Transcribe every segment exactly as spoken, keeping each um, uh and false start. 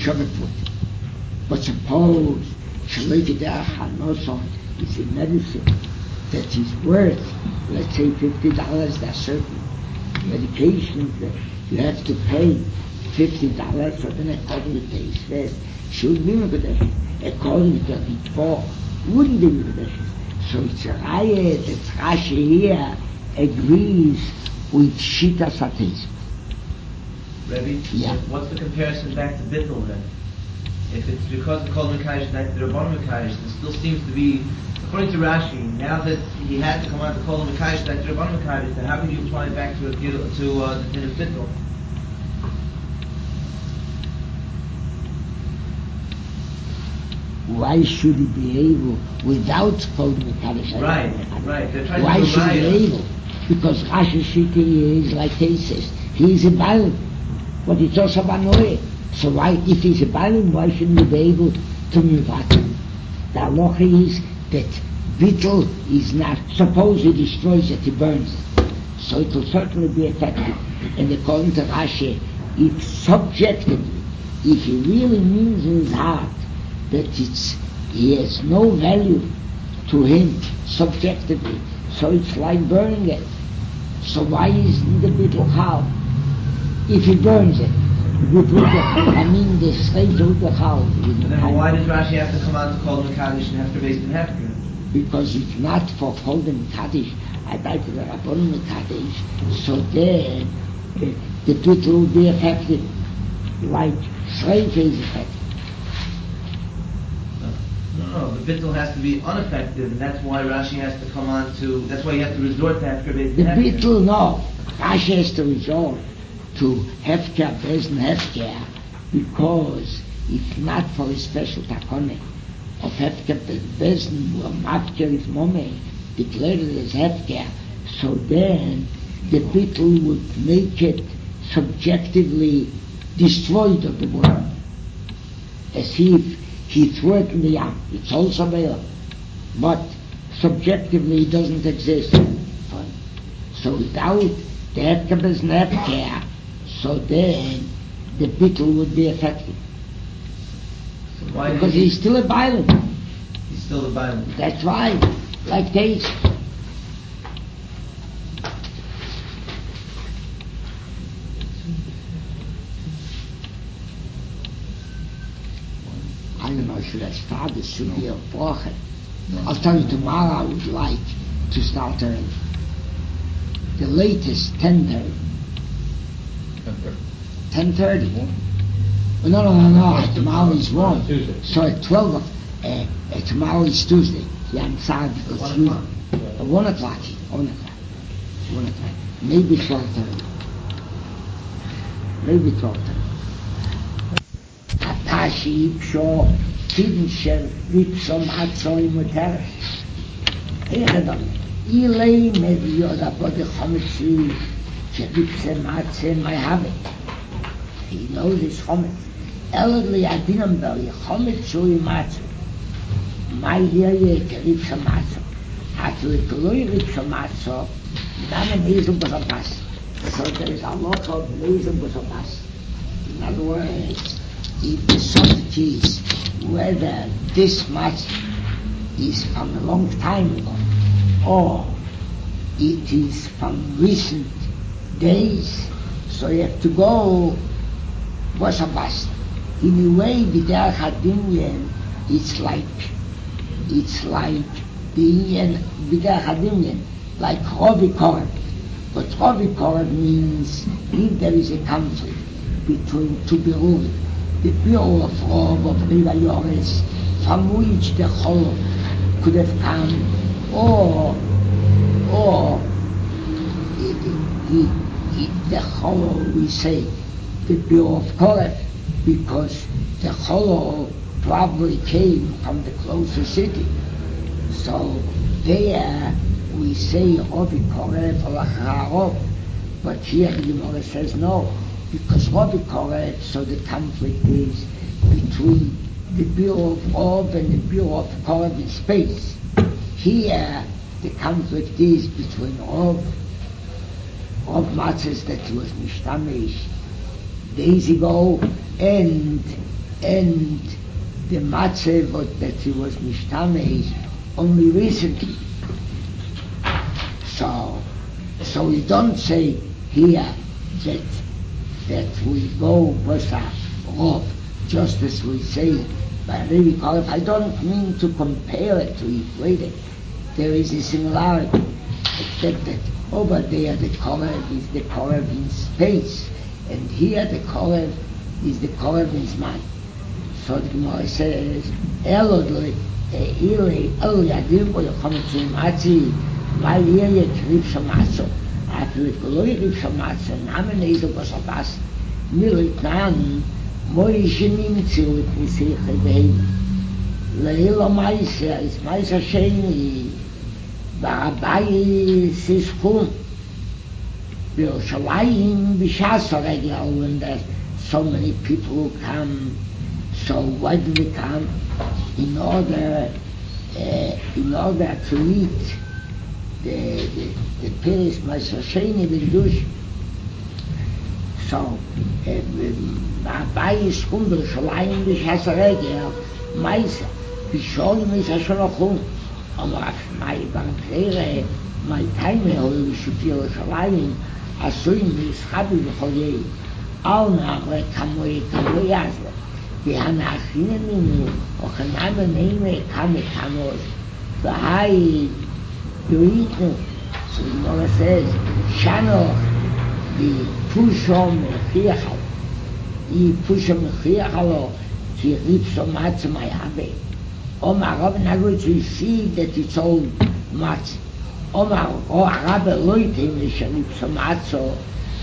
Shabbat. But suppose Shalekideh Hanoso is a medicine that is worth, let's say, fifty dollars. There are certain medications that you have to pay fifty dollars, so then according to the Isves, should be Mekudeshes. According to the Tvo, wouldn't be Mekudeshes. So it's a Raya that Rashi here agrees with Shita Satis. Rebbe, yeah. What's the comparison back to Bittul then? If it's because of Kol Mekayish, that the Rabban Mekayish, there still seems to be, according to Rashi, now that he had to come out to Kol Mekayish, that the Rabban Mekayish, then how could you apply it back to, to uh, the din of Bittul? Why should he be able without Kol Mekayish? Right, right. Why should he be able? Because Rashi Shiti is like he says, he is a Balaam, but it's also Banoe. So why, if he's a Balaam, why shouldn't he be able to Mivat? The halacha is that Bittul is not, suppose he destroys it, he burns it. So it will certainly be effective. And according to Rashi, if subjectively, if he really means in his heart that it's, he has no value to him subjectively, so it's like burning it. So why isn't the Bittul Chal? If he burns it, I mean the slave to the Chal. Then why does Rashi have to come out to Kol Mekayish and have to raise the Hefker? Because it's not for Kol Mekayish, I buy to the Rabban Mekayish, so then uh, the Bittul will be effective, like slave is effective. No, no, the Bittul has to be ineffective, and that's why Rashi has to come on to, that's why you have to resort to Hefker Beis The Bittul, no. Rashi has to resort to Hefker Beis Hefker, because it's not for a special takone of Hefker Beis or Mafker is Mome, declared it as Hefker, so then the Bittul would make it subjectively destroyed of the world. As if he threw it in the yam. It's also available, but subjectively it doesn't exist. So without the Hefker Beis Hefker, so then the Bittul would be effective. So why because he, he's still a violent. He's still a violent. That's right. Like this. I don't know, should I start this Sugya of Borchet? I'll tell you tomorrow I would like to start early. The latest ten thirty. ten thirty. Oh, no, no, no, no. Tomorrow is one. So at twelve, uh, uh, tomorrow is Tuesday. Yeah, I'm sorry because you. Uh, one o'clock. One o'clock. One o'clock. Maybe twelve thirty. Maybe twelve thirty. Atashi Ipsho Tidensher Ripso Matzo Imoteres. Ehedam. Ilay Medioda Body Chometzi Ripse Matze my habit. He knows his chometz. Elegly Adinam Beli Chometzu Matzo. My Lily Ripso Matzo. Actually, Kaloi Ripso Matzo. Name Mezel Basabas. So there is a lot of Mezel Basabas. In other words, if the subject is whether this much is from a long time ago or it is from recent days, so you have to go basabas. In a way, b'derech hadinyan, it's like it's like the Indian b'derech hadinyan, like Rovi Koreb. But Rovi Koreb means if there is a conflict between two Birurim, the Biur of Rov of Riva Yoris, from which the Chol could have come, or or the, the, the Chol, we say, the Biur of Koreb, because the Chol probably came from the closest city. So there we say Rovi Koreb or but here the Gemara says no, because Rovi Koreb, so the conflict is between the Biur of Rov and the Biur of Koreb in space. Here the conflict is between Rov, Rov Matzes that was Mishtamish days ago, and and the matzah what that he was mishtame is only recently. So, so we don't say here that that we go with a rob, just as we say by Levi Kolev. I don't mean to compare it to equate it. There is a similarity, except that over there the Kolev is the Kolev in space, and here the Kolev is the Kolev in Zman. So the Gemara says, Elodle, Ile, El Yadir Bo Yochom Tzim Atzi, Mal Yeye Krib Shamatzo, Afil Koloi Krib Shamatzo, Namen Ezel Bosabas, Milit Nan, Moishe Nimtzi Lit Niseche Beheim, Leilo Maisa, is Maisa Sheni, Barabai Sishkum, Yerushalayim Bishas already, when there's so many people who come. So why do we come? In order, uh, in order to eat the the the Piris Masasheni Vindush. So, Abai is Kunder Shalayim Bishas already, Maisa, Bisholim is Ashonachum. Aber my Bankere, my time, who should feel Shalayim, Asuim is Habi B'Choyei, Al Nahre Kamoi Kamoi Yazle. Die Hanachinen och Name nehme Kame Kamos, the high to eat. So the Gemara says, Shanoch, the Pushom Mechiachal, the Pushom Mechiachalo, the Ripso Matze my Habe. Omar Rabbi Nagui to see that it's all Matze. Omar Rabbi Loite Misha Ripso Matzo,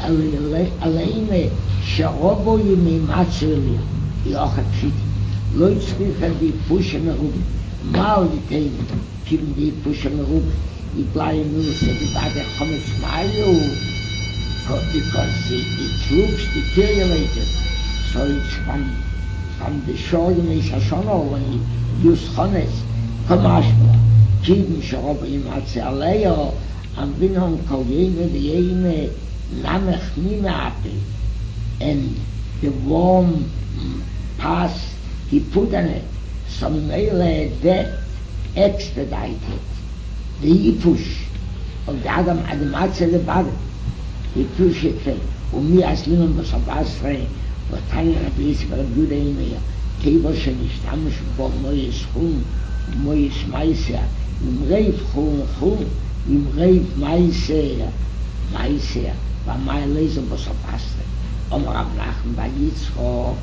Aleime Sharobo Yimi Matze. Die auch hat fit. Leute skrifen die Pusche mehr rum. Mal die Themen, kippen die Pusche mehr rum. Ich bleibe nur, dass die Bade kommen smile, because it, it looks deteriorated. So it's from, from the showing is a shono, when you use chones, kamashma, kippen sharob im Atze Aleyo, am Binon Kolyeme, the Eime, Namech Mime Ape, and the warm pass he put on it, some mele that expedited the push of the Adam Adamatze the body. He pushed it for, and me as Liman was a basre, but Tanya Rabis for a good email, Table Shenishtamush, but Moyes Hum, Moyes Meiser, im Reif Hum Hum, im Reif Meiser, Meiser, but my laser was a basre. Omar Abnachem by Yitzchok,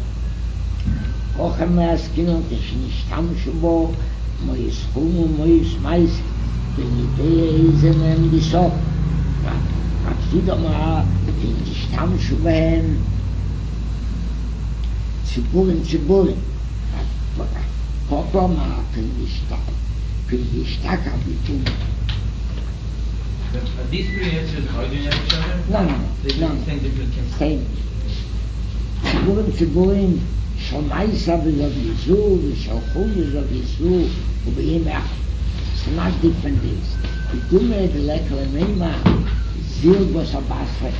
Ochem Measkinot, Shenishtamush bo, Moyes Hum, Moyes Meiser, the idea is an end the shop. Rafid Omar, in the Shtamush behem, Tziburim, Tziburim. Papa ma can be stuck, can be stuck up between. Are these three answers arguing at each other? No, no, no. They do no. the same different things. Same. Tziburim, Tziburim, Shomaisa v'zav Yizu, v'shalchum v'zav Yizu, u'b'yim echad. It's not different days. We do make the lekker neima, zil bos abasre.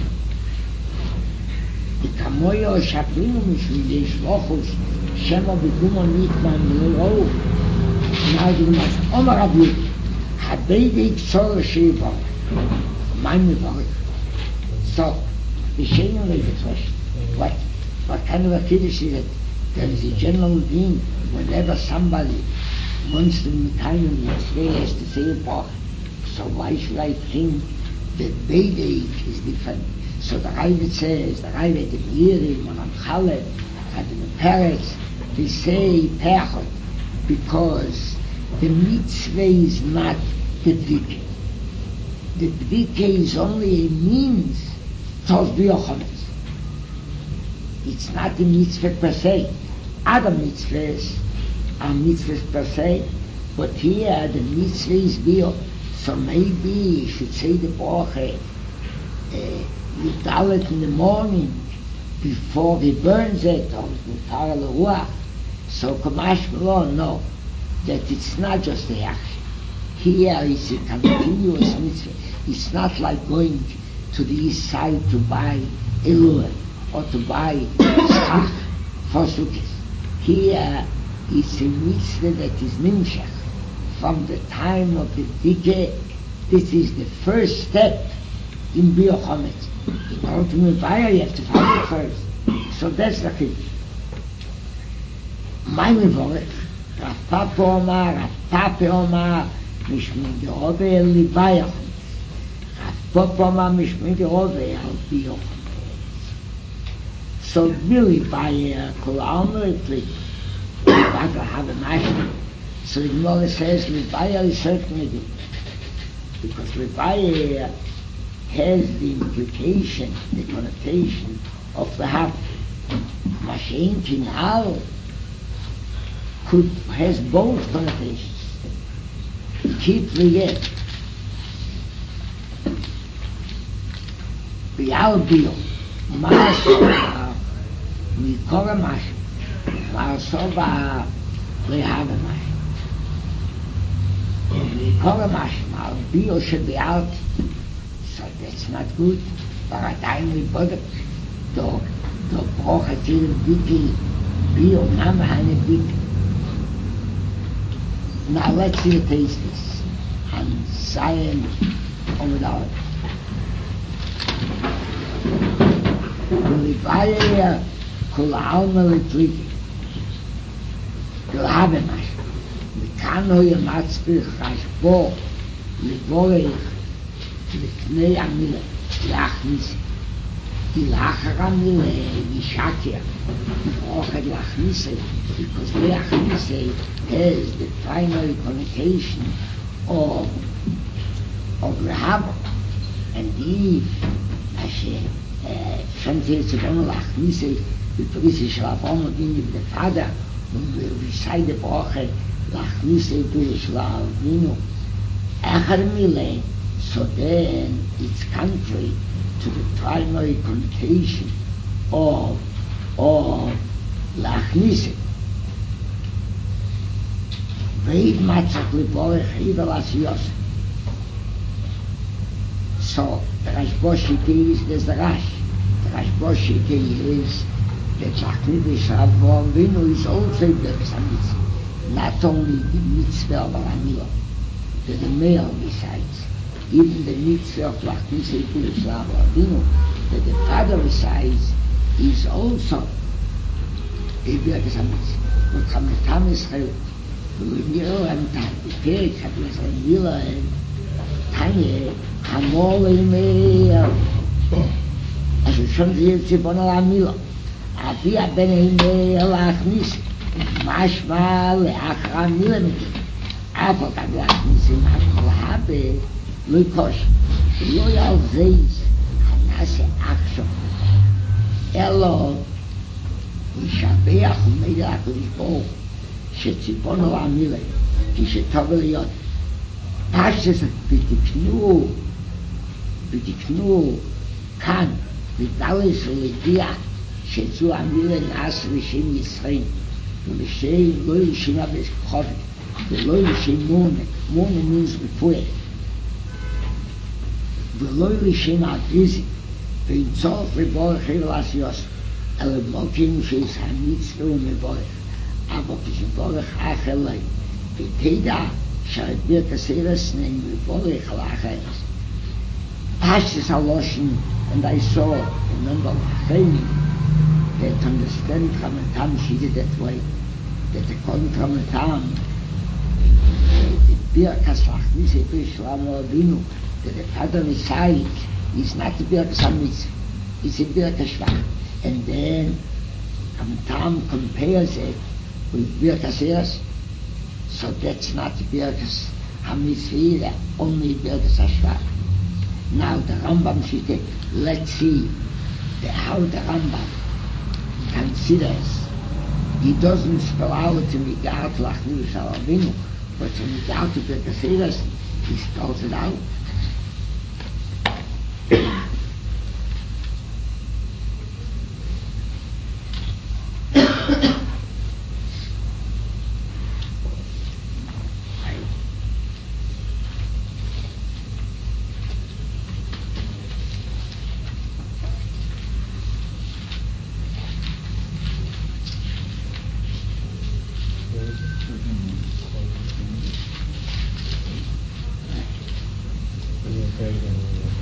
Die Kamoyo Shapinu mishum yesh lochus, Shema b'gumo nitman v'lo. Now the Gemara says, Omar Rabbi, habeidik tzor sheivor. Mein Mevorich. So, the Shema is the question. What, what kind of a kiddush is it? There is a general being, whenever somebody wants to be kind of mitzvah, has to say a bracha. So why should I think that Beidek is different? So the Ravid says, the Ravid, the Yerim, and Chaleb, and the Peretz, they say Pechot, because the mitzvah is not the Bdike. The Bdike is only a means towards B'yochometz. It's not the mitzvah per se. Other mitzvahs are mitzvahs per se, but here the mitzvah is B'yochometz. So maybe you should say the bracha, uh, you tell it in the morning before he burns it, or before the ruach. So Kamash Malon, no, that it's not just a action. Here is a continuous mitzvah. It's not like going to the east side to buy a lure or to buy schach for sukkahs. Here is a mitzvah that is nimshach. From the time of the Dike, this is the first step in Biur Chometz. In order to Mevaya, you have to find it first. So that's the thing. My Mevorech, Rav Papa Omar, Rav Papa Omar, Mishmei Derove El Libaya Chometz. Rav Papa Omar, Mishmei Derove El Biur Chometz. So Billy Bayer, Kol Alma Replik, But I have a mashma. So the Gemara says Libaya is certainly good. Because Libaya has the implication, the connotation of the hab. Mashen Kinal could has both connotations. Keep the yet. Bial Bio. Maso Mikora Mash. Maso Ba Lehava Mash. Mikora Mash. Mal Bio should be out. So that's not good. But I time we bought it. The the broch hat hier im Dicke Bio Mama eine Dicke. Now let's see the taste this. And Zion over there. Libaya Kol Alma Litliki. Lehave Mash. Mikano Yamatzbich Rashbo Liborech לפני המילה, להכניס. כי לאחר המילה ישקר. אוכל להכניס it, because להכניס it has the primary connotation of, of Rahab. And if, שם תהיה צבונו להכניס it, בפריסי של אבונו ביני ובפדה, ובשי דברוכה להכניס it של אבינו. אחר מילה, so then it's contrary to the primary connotation of of lachnise. Veid matzach liborech hivel asiyos. So the Rashboshite is there's the Rash. The Rashboshite is that lachnise Avram Avinu is also Birkas HaMitzvah. Not only the mitzvah of Aramila, but the male besides. Even the mitzvah of Lachnise Birkas Avinu, that the father besides is also a Birkas HaMitzvah. But Chametam Israel, L'Niro Amtan, the Perek Chametam Israel, Mila and Tanya, Hamol Emeir, also schon sie Zibon al-Amila, Avia ben Emeir Lachnise, Mashma Le'achar Amila Mitzvah, Apo Kad Lachnise, Mashma Le'abe, לא יקוש, לא יעזייז, הנעשה אקשו, אלו ישבח ומילא הקדוש ברוך שציפונו לעמילה, כשטוב להיות, פשטס ותקנו, ותקנו כאן, ודלס ולדיע, שזו עמילה נעשה לשם ישראל, ולשם לא ישימה בכחובת, ולא ישם מונה, מונה means רפואה, ולא לשם עדיזי, ואין צורך לבורך חבל עשיות, אלא מוקים שיש המצווה ומבורך, אבל כשבורך אחר לי, ותדע שהברכת ארץ נעים לבורך על האחרת. Pashtus Haloshin, and I saw a number of Chayim that understand Chamatam, she did that way, that according to Chamatam, the Birkas Lachnise B'Shlomo Avinu, that the father recites is not the Birkas HaMitzvah, it's a Birkas Shvach. And then Chamatam compares it with Birkas Eres, so that's not the Birkas HaMitzvah either, only Birkas HaShvach. Now the Rambam Shite, let's see the, how the Rambam considers. He doesn't spell out in regard to Lachnise Avinu, but in regard to Birkas Eres, he spells it out. Say again.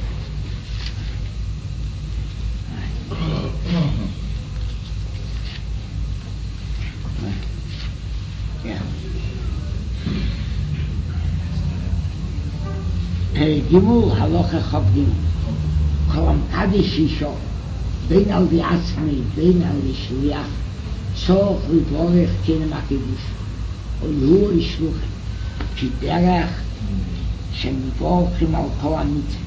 Yeah. Hey, Gimul halacha chav Gimul. Kolam Kaddish Isho, בין על די עצמי, בין על די שליח, צורך לבורך כנם הקדיש. ולהו ישלוחם, כי דרך שמבורכים על כל המצוות.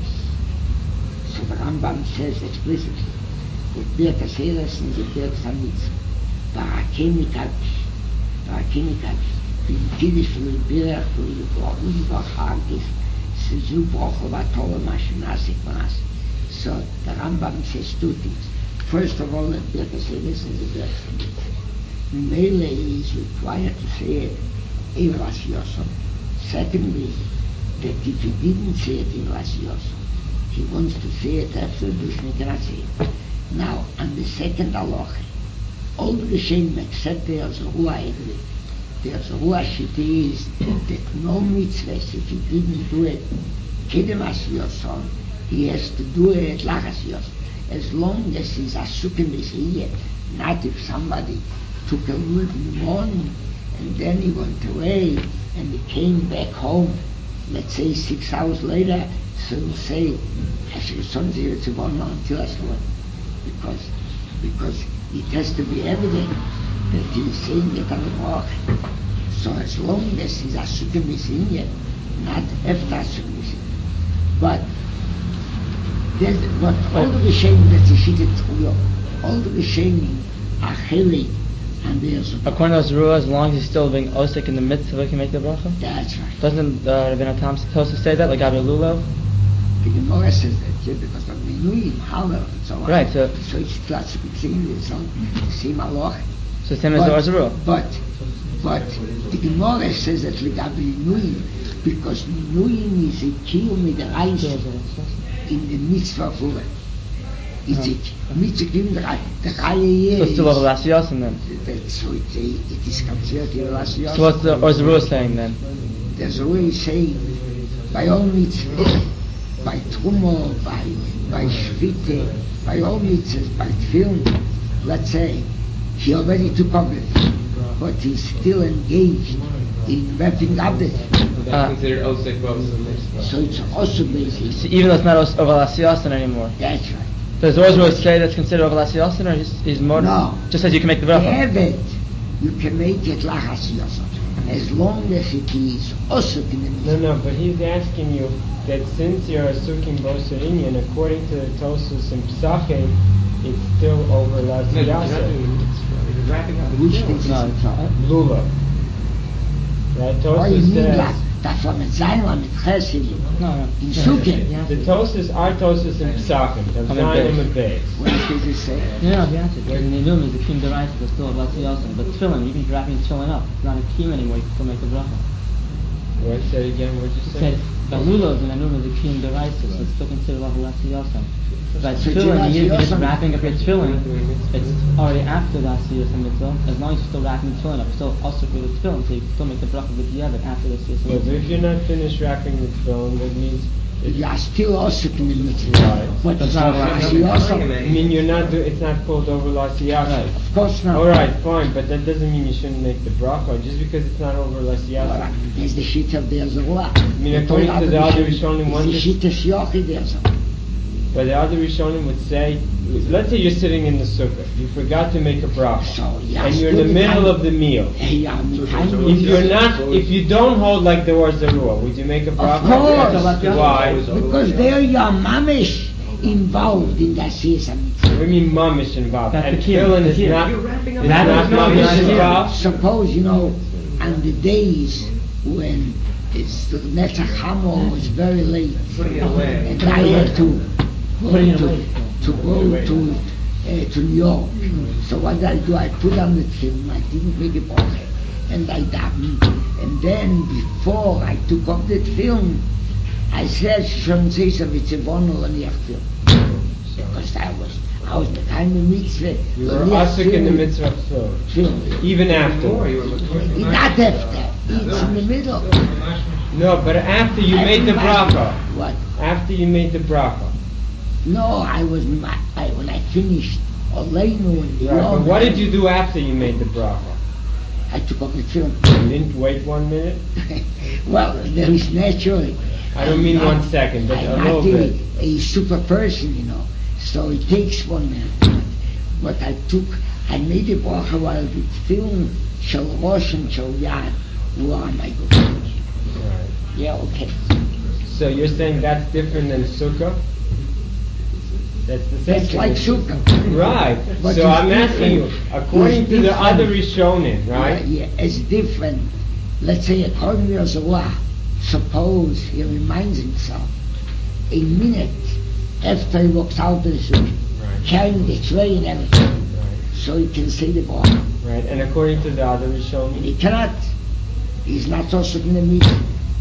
So the Rambam says explicitly that Birkas Eiles and the Birkas HaMitzvah, Barakeni Kaddish, Barakeni Kaddish, bin Kiddish v'libirach v'librochen v'achagis, Sizu Brocho v'atole Mashinasik Manasik. So the Rambam says two things. First of all, that Birkas Eiles and the Birkas HaMitzvah. Mele is required to say it in Las Yosef. Secondly, that if he didn't say it in Las Yosef, he wants to say it after the Bishne cannot say it. Now, on the second halacha, all the Shem except there's a Ruah Egli. There's a Ruah Shiti is that no mitzvahs, if he didn't do it, Kedem As Yosef, he has to do it Lachas Yosef. As long as he's asukim is here, not if somebody took a wood in the morning and then he went away and he came back home, let's say six hours later, so he'll say, until I swear. Because, because it has to be evident that he is saying it on the walk. So as long as his asukim is in here, not after asukim is in here. But there's what all the Rishonim that she did all the Rishonim are chilei, and there's according to those rules, as long as he's still being osik in the mitzvah, he can make the bracha. That's right. Doesn't uh, Rabbeinu Tam supposed to say that, like Rabbi Lulav? The Gemara says that yeah, because of Minuim, Halal, and so on. Right. So, so it's classic. It's in it's on the same halacha. So same as the Orzarua. But but the Gemara says that Legabi Minuim, because Minuim is a kiyum mid'oraisa in the mitzvah of Ula. It's a mitzvah kiyum mid'oraisa. The Chayei So it's still over Las Yosin then. So it, it is considered in Las Yosin. So what's the Orzarua saying then? There's a way saying by all mitzvahs, by Trumo, by by Shvite, by all mitzvahs, by Tfilin, let's say he already took up it, but he's still engaged in wrapping up it. Uh, considered osik both. So it's also basically. So even though it's not os- over Las Yosin anymore. That's right. Does the Orzarua say that's considered over Las Yosin, or is, is more? No. Just as you can make the The bracha. Evet, you can make it lachas yosef, as long as it is also in the No, mitzvah. no, but he's asking you that since you're a Sukim Boser Inyan, according to the Tosus and Psachim, it's still over Las Yasser. Which things No, is it's not. Lula. Right? Or you Tosus mean says. that, that's what it's saying, what it's chesed, No, no. in Sukkot. The Tosus are Tosus and Psachim. Zayin and Beis. What does it say? Yeah, the answer. The Nidum is the Kim Deraisa, but still Las Yosin. But Tefillin, even if you're wrapping Tefillin up, it's not a Kim anymore, you can still make the bracha. What? Say it again. What did you It say? said, Balula is the Nidum is the Kim Deraisa, so it's still considered over Las Yosin. But So Tefillin, Las even if you're just Yosin- wrapping up your Tefillin, it's already after Las Yosin mitzvah. As long as you're still wrapping Tefillin up, you're still also for the Tefillin, so you can still make the bracha with the other after Las Yosin Well, mitzvah. if you're not finished wrapping the tefillin, that means. You are still also in the mitzvah. Right. But That's it's not not what lachas I yosef. I mean, you're not. Do, it's not called over Las Yasser. Of course not. All right, fine, but that doesn't mean you shouldn't make the bracha just because it's not over Las Well, Yasser. there's the sheet of the Azorah. I mean, according to the other Rishonim, one the is- sheet of Shiochi there's But the other Rishonim would say, let's say you're sitting in the sukkah, you forgot to make a bracha, So, yeah, and you're in the still middle the of the meal. Yeah, If you're not, if you don't hold like the Orzarua, would you make a bracha? course. Why? Because there you're mamish involved in the Asiyas What do you mean mamish involved? That's And the key. tefillin The is key. not, You're is wrapping not up- That's not- mamish that's not- involved? Suppose, you know, on the days when it's the Netzach Hamor was very late, Putting it away. and I had to go Putting it to, away. to go to uh, to New York. So what did I do? I put on the film. I didn't make it okay, and I davened. And then before I took off the film, I said, "Shon Zaysav it's a vonol and film," because I was I was the kind of mitzvah. You were asik in the mitzvah of tefillin, Film. even after. Not after. It's in the middle. No, but after you made the bracha. What? After you made the bracha. No, I was, ma- I, when I finished Oleinu in the Right, but Yom, what did you do after you made the bracha? I took off the film. You didn't wait one minute? Well, there is naturally. I don't I'm mean not- one second, but I'm a not little a, bit. a super person, you know, so it takes one minute. But I took, I made a bracha while the film shall Rosh and shall Yad. Where am I going? Right. Yeah, okay. So you're saying that's different than Sukkah? That's the same That's thing like as- Sukkah. Right. But So it's I'm asking you, different. according It's to the different. other Rishonim, right? Yeah, yeah, it's different. Let's say according to Zohar, suppose he reminds himself a minute after he walks out of the sukkah, Right. carrying the tray and everything, Right. so he can say the bracha. Right. And according to the other And Rishonim? he cannot. He's not also in the middle.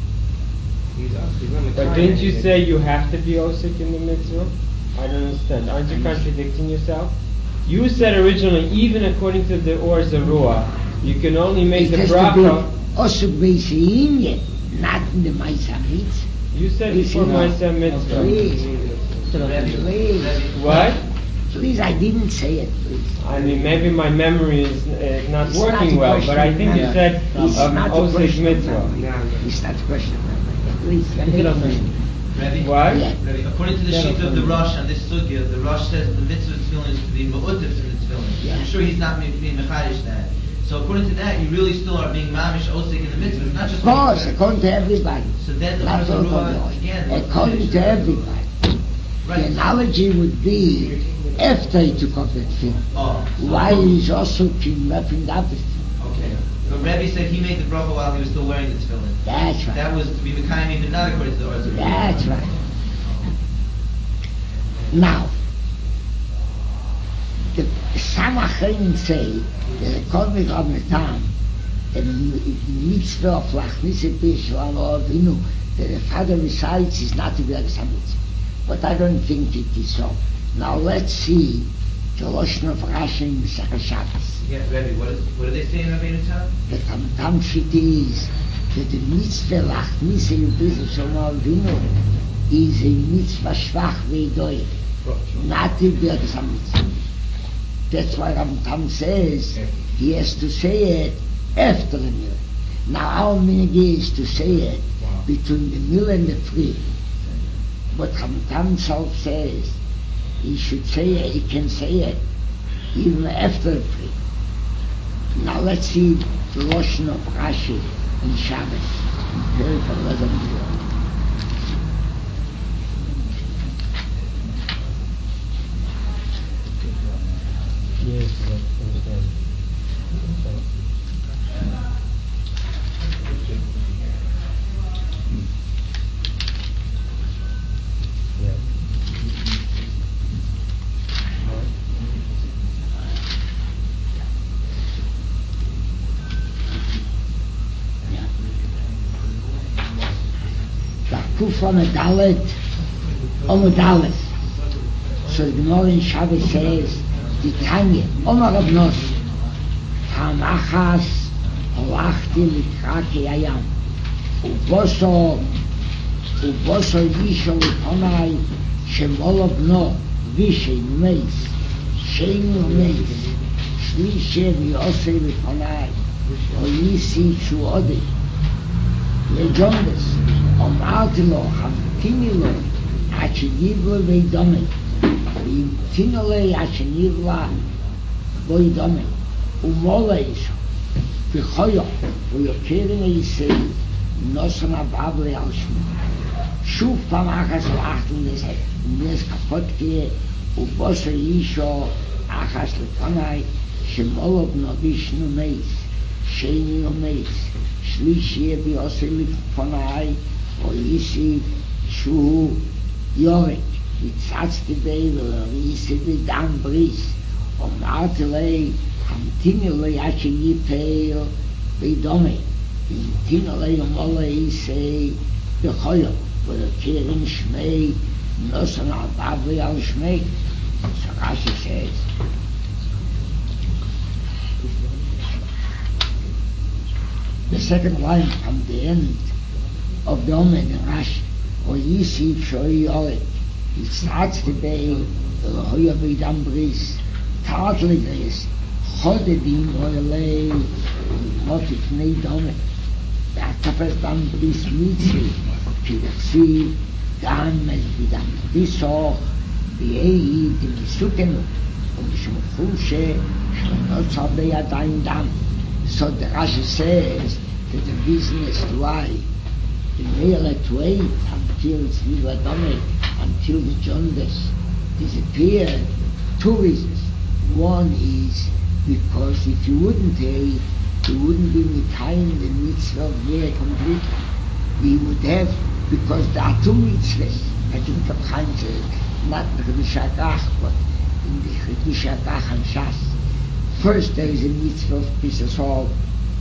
But didn't you say you have to be osik in the mitzvah? I don't understand. Aren't you contradicting yourself? You said originally, even according to the Or Zarua, you can only make It the has to bracha. be also Beis not in the Maisa Mitzvah. You said Please, before no. Ma'aseh mitzvah. Please, Rebbe, please, Rebbe, What? please, I didn't say it, please. I mean, maybe my memory is uh, not It's working not a well, question but I of think you memory. said It's um, not a osik question of mitzvah. memory. It's not a question of memory. Please, Pick it up, man. Rebbe, What? Yeah. Rebbe, according to the Yeah, sheet of the okay. Rosh and this sugya, the Rosh says the mitzvah tefillin is to be ma'utif in the tefillin. Yeah. I'm sure he's not being being mechadish that. So according to that, you really still are being mamish osik in the mitzvah. It's not just Of course, according to everybody. So then the Not person all Ruah, according again, what's the according issue? to everybody. The Right. analogy would be after he took off that film. Oh, so While he's also keeping wrapping up the film. Okay. But Rebbe said he made the bracha while he was still wearing the tefillin. That's right. That was to be mekayim even not according to the Or Zarua. That's right. Now, the Samachim say that according to the time, the mitzvah of Lachnise Bishlam or Avinu, that the father recites is not to be like a mitzvah. But I don't think it is so. Now let's see the Lashon of Rashi in Masechah Shabbos. Yeah, Rebbe, what, is, what do they say in Rabbeinu Tam? The Tam Tam Shit is that the mitzvah Lachnise Bishlam or Avinu is a mitzvah schwach v'edoy, not to be like a mitzvah. That's why Ram Tam says he has to say it after the meal. Now our minhag is to say it between the meal and the free. But Ram Tam himself says he should say it, he can say it even after the free. Now let's see the Lashon of Rashi in Shabbos, in Perek eleven. Yes, I understand. Yeah. Kuf Amedalet, Amedalet. So the Gemara in Shabbos says, the Tanya, Omar Rav Nosson, Tam Achas, Halachti Litraki Ayam, Uboso, Uboso Yisho Liponai, Shemol Bno, Vishe Meis, Sheinu Meis, Shlishe Viose Liponai, Oyisi Shuodi, Lejondes, אמרתי לו, המתיני לו, עד שניבלה וידומה, והמתיני לו עד שניבלה וידומה, ומולה אישו, וחויו, ויוקרן איסי, נוסן הבבלי על שמו. שוב פעם אחת הלכת לנס כפות ובוסר אישו, אחת לפני, שמולה בנו בישנו מייס, שני ומייס, שלישי ויוסי לפני, או איסי שהוא יורק, הצצתי בי ולריסי בדם בריס, אמרתי לי, המתיני לי עד שיפל בדומה, המתיני לי ומולה איסי בחויו, ולקרן שמי, נוסן על בבלי על שמי. So Rashi says, the second line from the end of the Omen in Rashi, or you see Shoy Ore. It starts to be Hoya Bidam Bris, Tartligris, Chodedim Oile, Motif Neidome, Atafes Dam Bris Mitzi, Kidersi, Gam Es Bidam Brisoch, Biei, Dimisuken, und Shmufushe, Shlenotza Beyadayim Dam. So the Rashi says that the reason is why the male had to wait until Zviva Dome, until the jaundice disappeared. Two reasons. One is because if you wouldn't have, you wouldn't be in time the mitzvah very completely. You would have, because there are two mitzvahs. I think the Chaim says, not the Chedush HaKach, but in the Chedush HaKach and Shas. First there is a mitzvah of Pisasol,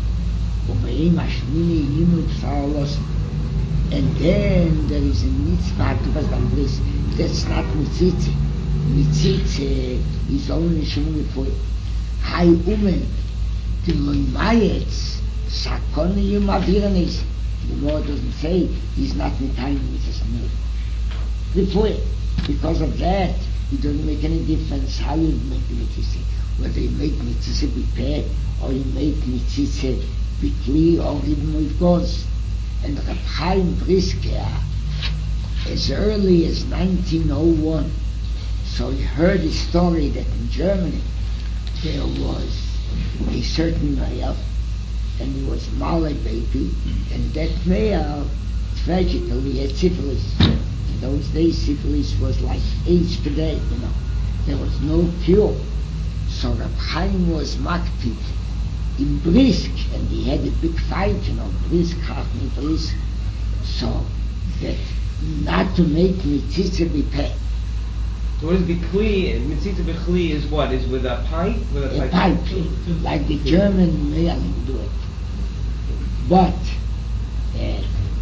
and then there is a mitzvah to Bris. That's not mitzitze. Mitzitze is only Shemuni Pui. Hai Umen, the Loimayetz, Sakoni Yom Aviranis. The Lord doesn't say he's not Mitayim Mitzvah. The Pui. Because of that, it doesn't make any difference how you make the mitzitze. Whether you make mitzitze b'peh, or you make mitzitze b'kli, or even with gauze. And Reb Chaim Brisker, as early as nineteen oh one, so he heard a story that in Germany there was a certain male, and he was Malay baby, and that male tragically had syphilis. In those days syphilis was like AIDS today, you know. There was no cure. So Reb Chaim was makpid in Brisk, and he had a big fight, you know, Brisk, Chachmi Brisk, so that not to make mitzitze b'peh. What is b'kli? Mitzitze b'kli is what? Is with a pipe? With a, a pipe, pipe like the German male do it. But uh,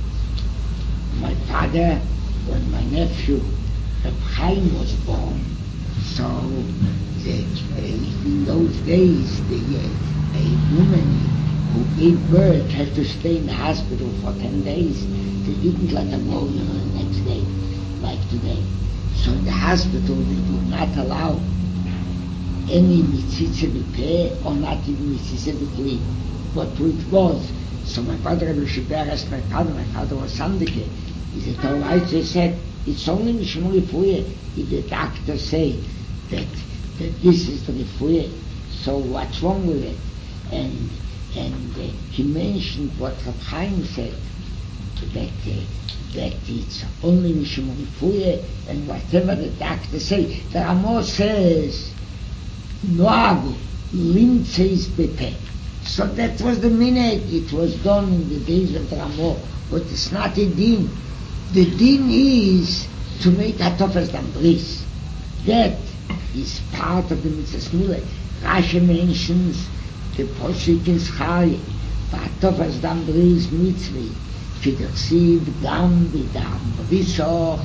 my father and my nephew, Reb Chaim was born, so the, uh, in those days, the uh, a woman who gave birth had to stay in the hospital for ten days. They didn't let her go, you know, the next day, like today. So in the hospital they did not allow any mitzitze b'peh or not even mitzitze b'kli, but with gauze. So my father Rabbi Shiber asked my father, my father was Sandike. He said, all right, he said, it's only Mishmur Refuye. If the doctor say that, that this is the Refuye, so what's wrong with it? And and uh, he mentioned what Reb Chaim said, that uh, that it's only Mishum Refuye, and whatever the doctor say. The Ramah says, Noagu, Limtzeis Bepeh. So that was the minute, it was done in the days of the Ramah, but it's not a din. The din is to make Atofes Dam Bris. That is part of the Mitzvah Smule. Rashi mentions the Posik in Schai, Atofes Dam Bris Mitzvah, Kidersiv Dam Bidam Brisoch,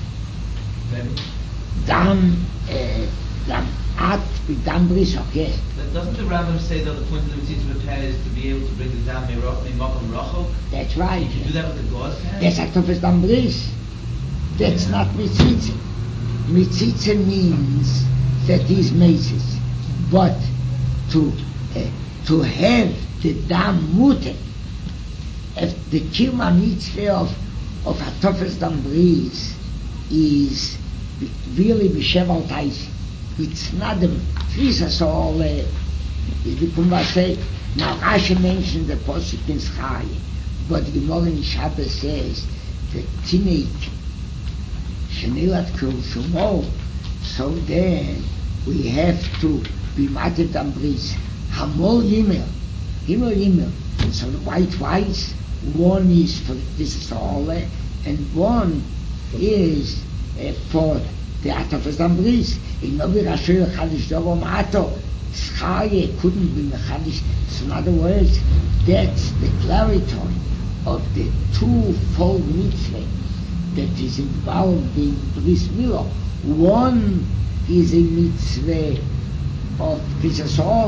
Dam, Dam At Bidam Brisoch, yes. Doesn't the Rambam say that the point of the Mitzvah Peh is to be able to bring the Dam Me'mokom Rachok? That's right. Did you do that with the gauze pen? That's Atofes Dam Bris. That's not Mitzitze. Mitzitze means that he's Mesis. But to uh, to have the Dam Mute, if the Kima Mitzvah of, of Atofes Dam Bris is really B'Sheval Taisi. It's not the Trisas all, uh, the Kumba say, now Rashi mentioned the Posik in Schai, but the Gemara in Shabbos says the Tinik Shenilat Kul Shumo, so then we have to be Matet Dam Bris, Hamol Yimel, Himel Yimel, and so the white rice, one is for this is all, uh, and one is uh, for the Atofes Dam Bris. In Novi Rashi Chadish Dovo Mato, Schaye couldn't be Mechadish. So in other words, that's the clarity of the two-fold mitzvah that is involved in Bris Milo. One is a mitzvah of Pisasole,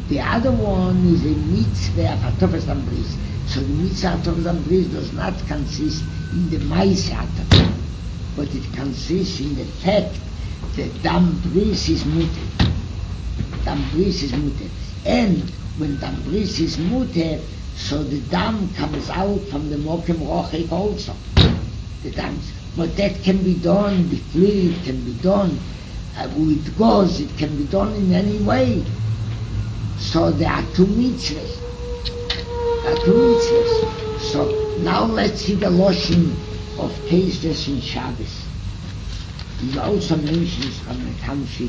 The other one is a mitzvah of Hatofas Dam Bris. So the mitzvah of Hatofas Dam Bris does not consist in the Maise Hatofas, but it consists in the fact that Dam Bris is muted. Dam Bris is muted. And when Dam Bris is muted, so the dam comes out from the Mokem Rochek also. The dams. But that can be done, the fluid can be done uh, with gauze, it can be done in any way. So there are two mitzvahs. There are two mitzvahs. So now let's see the lotion of Teisdes in Shabbos. He also mentions from the Tamshik.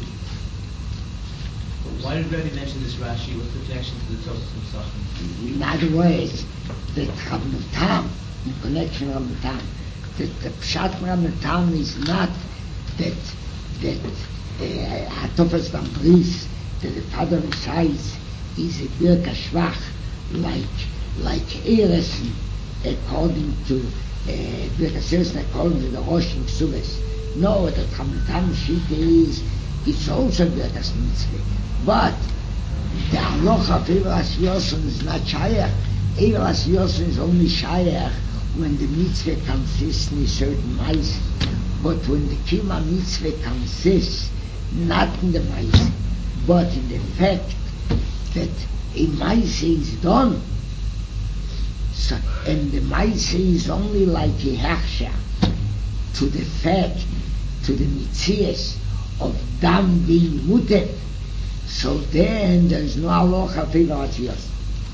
Why did Rebbe mention this Rashi? What's the connection to the Tosfos Pesachim? In other words, that Rambam, in connection with Rambam, that the Pshat Rambam is not that that Hatofas Dam Bris, that the father recites is a Birka Shvach, like like Eresen, according to Birka Seresen, according to the Rosh Ksubes. No, the Rambam Shita is it's also Birkas Mitzvah. But the halacha of Eivelas Yoson is not Shayach. Eivelas Yoson is only Shayach when the mitzvah consists in a certain mice. But when the Kima mitzvah consists not in the mice, but in the fact that a mice is done, so, and the mice is only like a hachsha to the fact, to the mitzvahs of dam being muted, so then there is no halacha of Eivelas Yoson.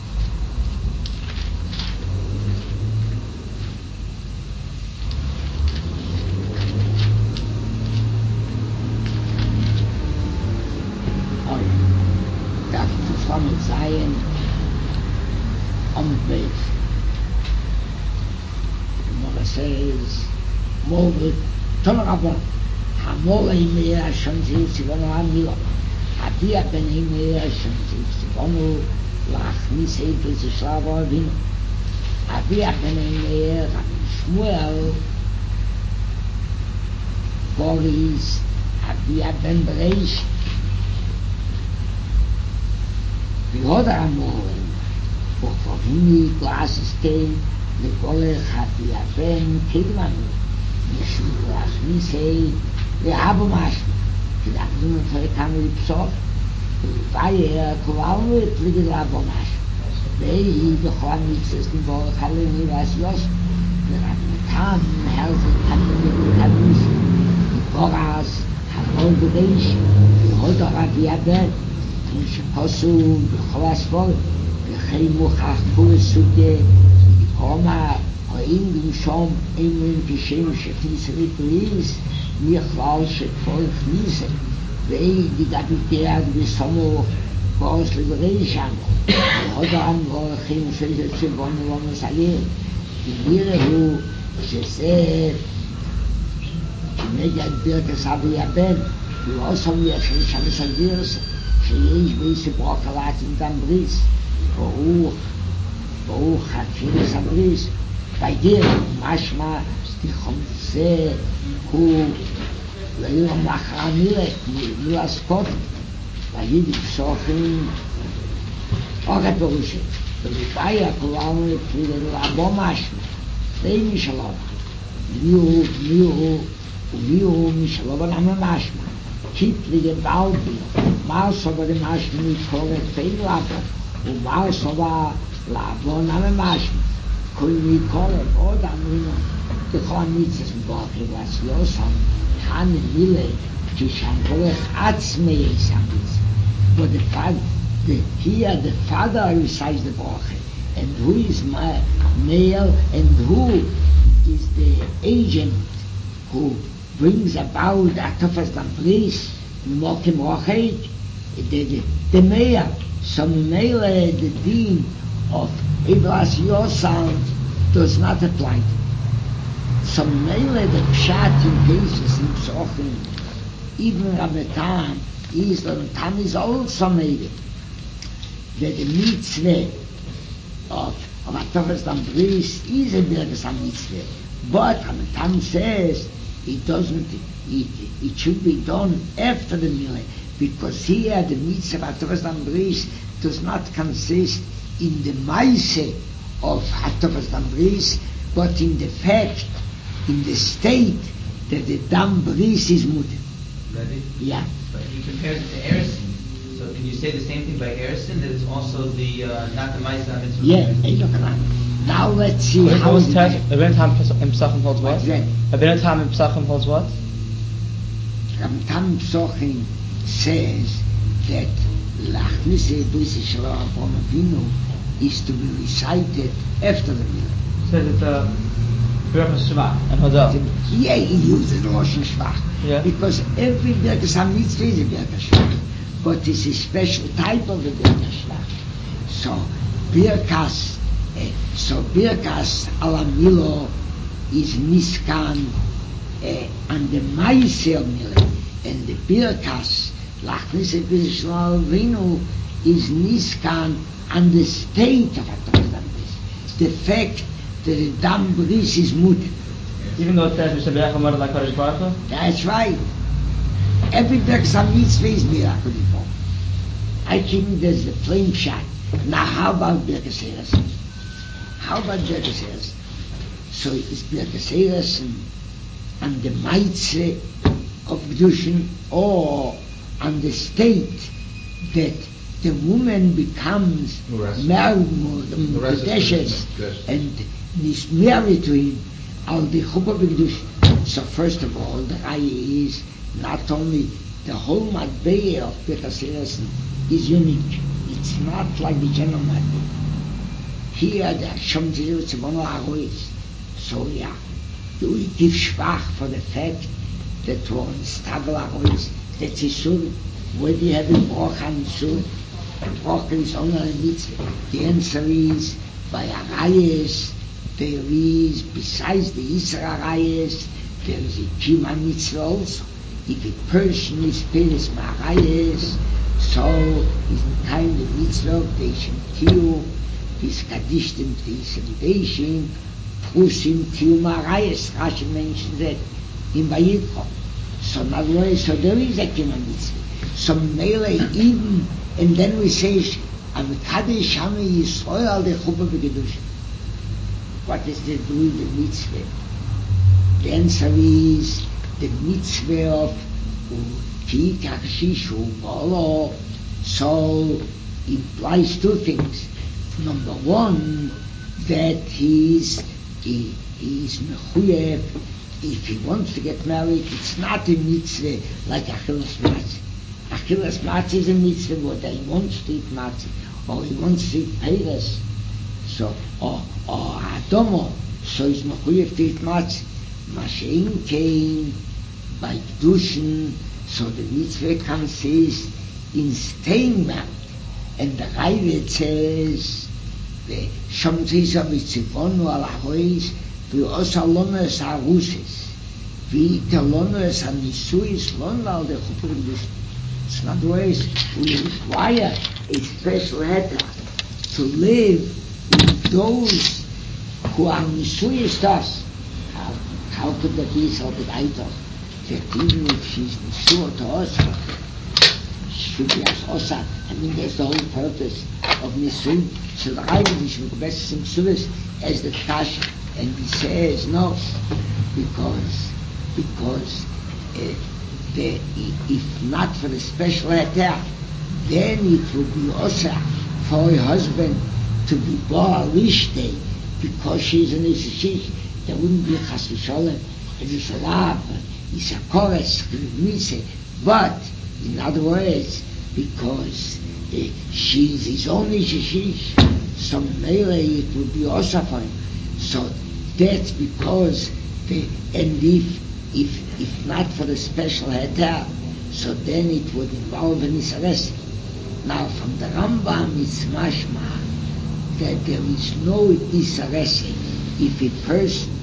Mit Zion on the base. The Gemara says, Mole, Tolarabon, Hamole Imea Shanti Sivono Amilo, Abia Ben Imea Shanti Sivono, Lachnis Eitel Zishlava Avino, Abia Ben Imea Rabbi Shmuel, Boris, Abia Ben Bereish, the other Amorim, for Fovini, glasses came, the Golech had the Aben, Kidmanu, the Shulach, Nisei, the Abomashmi, the Abdun for the Kamil Psov, the Bayer, Kuvalmu, the Abomashmi. They, the Chlamitsas, the Golech, Halini, Vasios, the Rabbitam, held the Kamil Kamis, the Boras, Hamol the Deish, the other Rabbi Aben, שפסו בכל הספורט וכי מוכח כל סוגי כלומר האם גם שם אומרים כשם שכניס רפריס נכלל שכפול כניסה ואי גדביתיאד וסמוך באוס לגרישם והודם והולכים שזה צבון ולא מסעיר ונראו שזה כנגד ברכס אבי הבן ולא סומך שם סגרס שיש באיזה ברוקלת עם דם בריס ברוך ברוך חתפינס הבריס בגיר משמע תחומצה הוא לא מחר מילת לא הסקוט להגיד פסוחים אורת פירושים ולפעי הכולנו לפרידנו לעבור משמע די משלום מיהו מיהו ומיהו משלום אנחנו משמע kitlige Balbi, Malso war dem Aschen mit Korret Fehlabo, und Malso war Labon am Aschen, Kul mit Korret, oder am Rino, die Chornitzes mit Borche, was Yosam, Hane Mille, die Shambolech Atzmei Isamitz, but the father, the, here the father recites the Borche, and who is my male, and who is the agent who brings about Hatofas Dam Bris, Mokim Rochek, the, the, the mayor, some mele, the dean of Eivelas Yoson does not apply. Some mele, the Pshat in cases in Psochim, even Rametam, is the Rametam is also mele. That the mitzvah of, of Hatofas Dam Bris is a Birkas HaMitzvah, but Rametam says it doesn't, it, it should be done after the Milah, because here the mitzvah of Hatofas Dam Bris does not consist in the maise of Hatofas Dam Bris, but in the fact, in the state that the Dam Bris is mutter. Ready? Yeah. But he compares it to Erison. So can you say the same thing by Erison, that it's also the, uh, not the Maisa Mitzvah? Yeah, hey, look around. Now let's see Wait, how what was it test? Rabbeinu Tam in Pesachim holds what? What's that? Rabbeinu Tam in Pesachim holds what? Rabbeinu Tam Pesachim says that Lachnise B'Yisrael Shelo Avraham Avinu is to be recited after the meal. Says it's a Birchas Shvach and Hodel. Yeah, he uses the Lashon Shvach. Yeah. Because every Birchas HaMitzvah is a Birchas Shvach. But it's a special type of a Birchas Shvach. So, Birchas, uh, so Birchas ala Milo is Niskan uh, and the Maisel Milo. And the Birchas, Lachnise B'Yisrael Avinu, is Niskan and the state of Hatofas Dam Bris. The fact that the Dam Bris is mutter. Even though it says Mishabech HaMorad LaKadosh Baruch Hu? That's right. Every Birchas HaMitzvah is miracle. I think there's the plain shot. Now how about Birchas Erison? How about Birchas Erison? So it's Birchas Erison and the Maitze of Kedushin, or on the state that the woman becomes married to Deshes and is married to him on the Chuppah B'Kedushin. So first of all, the Raya is not only the whole Matbeya of Birchas Erison is unique. It's not like the general Matbeya. Here the Hashem Tiru Tzivonu Arois. So yeah, we give Shvach for the fact that one Stavel Arois, that's Yisur. Where do you have a Broch on Yisur? A Broch is only a mitzvah. The answer is by Arayas. There is, besides the Yisra Arayas, there is a Kima mitzvah also. If a person is Peres Ma'arayas, so is in kind of mitzvah of Deishim Tiyu, is Kadishtim Teisim Deishim, Prusim Tiyu Ma'arayas, Rashi mentions that in Vayikra. So now, so there is a Kima mitzvah. So Mele even, and then we say, Avikadesh Shami Yisrael al the Chuppah B'Kedushin. What is the do with the mitzvah? The answer is the mitzvah of Ki Takshishu Bolo. So it implies two things. Number one, that he is he, he is mechuyev. If he wants to get married, it's not a mitzvah like Achilas Matzah. Achilas Matzah is a mitzvah, but he wants to eat matzah, or he wants to eat peiros. So, or, or Adomo, so he's mechuyev to eat matzah. Mashein came by Kedushin, so the mitzvah consists in staying married. And the Raya says, the Shom Tzisa B'Tzivonu al Ahois, V'osa Lono es Harusis, V'ita Lono es HaNisuis Lono al the Chuppah B'Kedushin. In other words, we require a special heter to live with those who are Nisuis to us. How, how could that be so that I thought that even if she's Nisua to us, she should be as Osa? I mean, that's the whole purpose of Nisui. So the Raya is with the best Simsulis as the Kasha. And he says no, because because uh, the, if not for the special heter, then it would be Osa for a husband to be Baal Ishtei, because she's an Ishish. There wouldn't be a Chas v'Sholem, and it's a love, it's a chorus, but in other words, because uh, she's his own Ishish, so maybe it would be Osa for him. So that's because the, and if if if not for the special heter, so then it would involve an Isares. Now from the Rambam it's mashma that there is no Isares if a person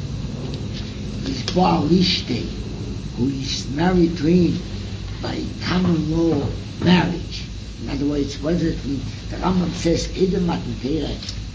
is Baal Ishtei, who is married to him by common law marriage. In other words, what does it mean? The Rambam says Edom Matan Torah.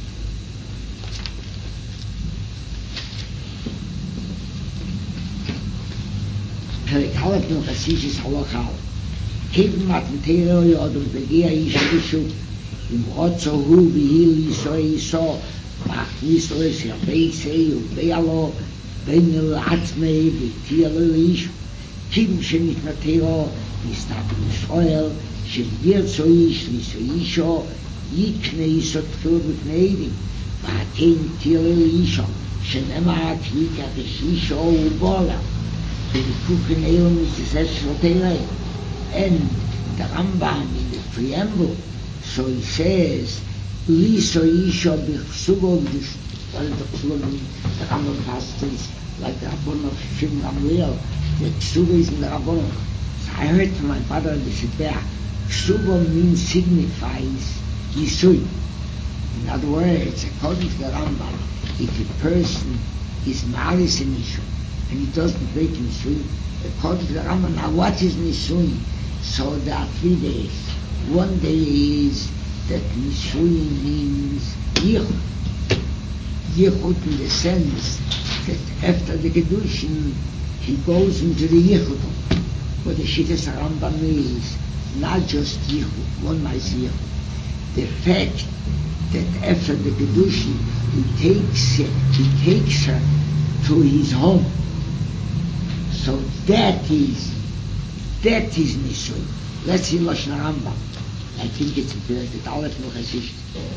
Perek Aleph Chassidus Halakha. Edom Matan Torah Yodom Begia Ish Ishu im Rotzo hu bihil iso iso machnis lo es ya beise u bealo benel atmei bitiel ish kim shenit natero istat Israel shvir so ish li so isho yikne iso tfur b'kneidi v'akein tiel isho shenema kika v'shisho u bola v'kuken eon is es and the Rambam in the preamble, so he says, Liso Isha B'chsugo B'dish, what is the Chsugo mean? The Rambam passes like the Rabbon of Shem Gamliel, the Chsugo is in the Rabbon. So I heard from my father the Shibbeah, Chsugo means signifies Yisui. In other words, according to the Rambam, if a person is Maris in Isha, and he doesn't break Nisui, according to the Rambam, now what is Nisui? So there are three days. One day is that Nisuin means Yichud. Yichud in the sense that after the Kedushin, he goes into the Yichud. What the Shittas Rambam is not just Yichud, one nice Yichud. The fact that after the Kedushin, he takes he takes her to his home. So that is That is Nisui. Let's see Lashon Rambam. I think it's important. The Aleph no Chashish.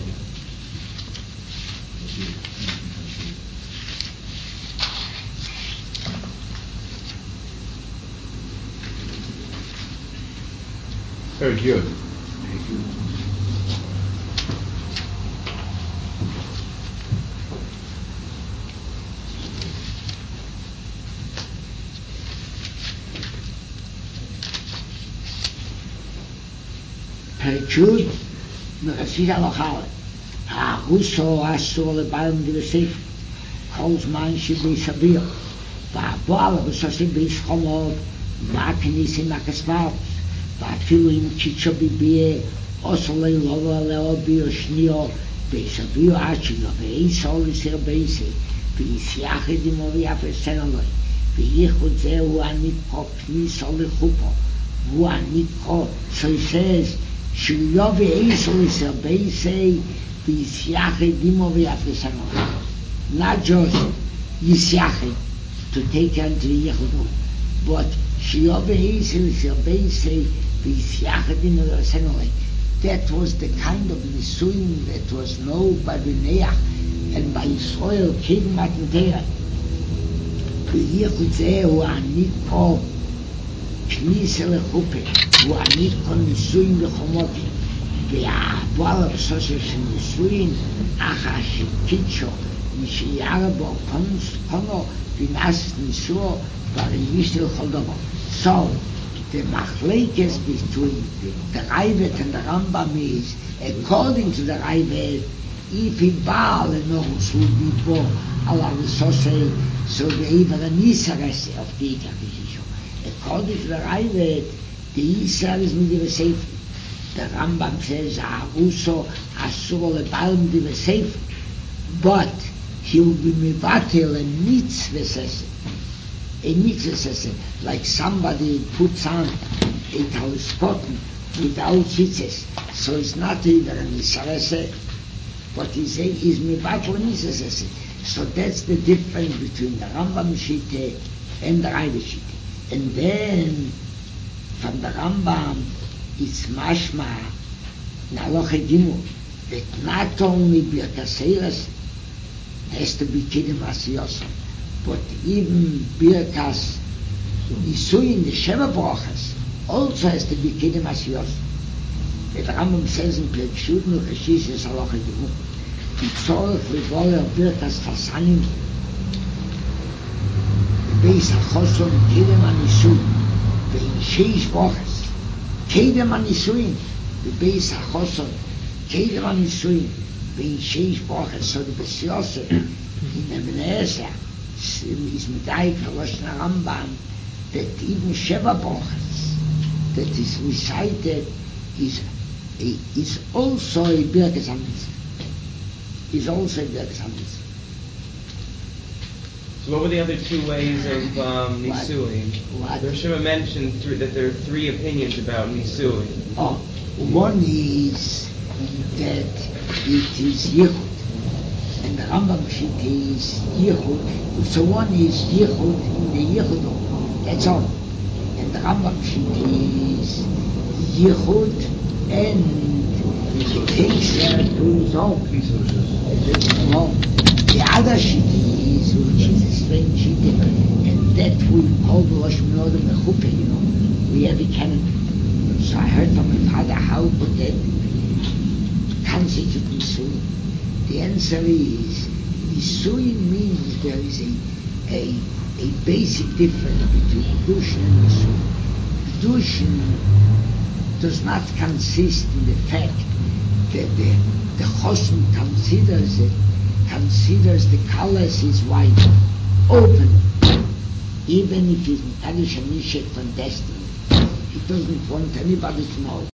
Very good. Perchud, Merasid Alochale, Ha'aruso Asur Lebaim Divesef, Kolzman Shibi Shabir, Va'abal V'sosib B'ishcholov, Va'akenis in Akasvar, Va'afilu in Chicho Bibie, Osole Lova Leo Bio Shnio, B'Shabir Achilo, V'Eisol Isir Beise, V'Yisyache Dimovi Afesenoloi, V'Yichud Zehu Anitko Kniso Lechupo, Hu Anitko, so he says, Shilyo V'Eisol Isir Beise, V'Yisyache Dimovi Afesenoloi. Not just Yisyache, to take her into the Yichud, but Shilyo V'Eisol Isir Beise, V'Yisyache Dimovi Afesenoloi. That was the kind of Nisuin that was known by B'neach and by Yisrael, Kedem Matan Torah. V'yichud zeh hu anitko knisa lechupe, hu anitko Nisuin lechomoti, v'ya'abal v'soshe shel Nisuin, acha shekitsho, yishiyara bo kono v'nas Nisuo, v'ariyishtel chodobo. So, the machlekes between the Raivet and the Rambam is, according to the Raivet, if he baal and knows who be born, Allah will so say, so the Iber and Yisrael of the Ikakishisho. According to the Raivet, the Yisrael is midiva safety. The Rambam says, Aruso asur lebalm diva safety. But he will be mivatel and mitzvah session. A mitzvah, like somebody puts on a talispotin without tzitzis, so it's not even a mitzvah, but he say is mitzvah mitzvah. So that's the difference between the Rambam Shite and the Raivet Shite. And then from the Rambam it's mashma naloche gimel that not only Birkas Eiros has to be Kedem Asiyosam, but even Birkas Nisuin, the Sheva Brachas, also has to be Kedem Asiyos. The Rambam says in Plekshut no Kashish es Halacha Gimel, Tzorech v'Goler Birkas Chasanim, Beis HaChoson Kedem HaNisuin, Ve'in Sheish Brachas, Kedem HaNisuin, Beis HaChoson Kedem HaNisuin, Ve'in Sheish Brachas. So the Beis Yosef in Ibn Ezra is medayik Lashon Rambam that even Sheva Brachas that is recited is a, is also a Birkas HaMitzvah. Is also a Birkas HaMitzvah. So what were the other two ways of um, Nisuin? What? The Rishima mentioned th- that there are three opinions about Nisuin. Oh, one is that it is Yichud, and the Rambam Shit is Yichud. So one is Yichud in the Yichud, that's all. And the Rambam Shit is Yichud and Kesher to his own. No, the other Shit is, which is a strange Shit, and that we call the Rosh Minodim Mechupe, you know, we have a canon. So I heard from my father, how could that constitute Nisuin? The answer is, Nisuin means there is a, a, a basic difference between Kedushin and Nisuin. Kedushin does not consist in the fact that the, the Choshen considers it, considers the colors his wife open, even if he's Mekadosh and Nishek from destiny. He doesn't want anybody to know.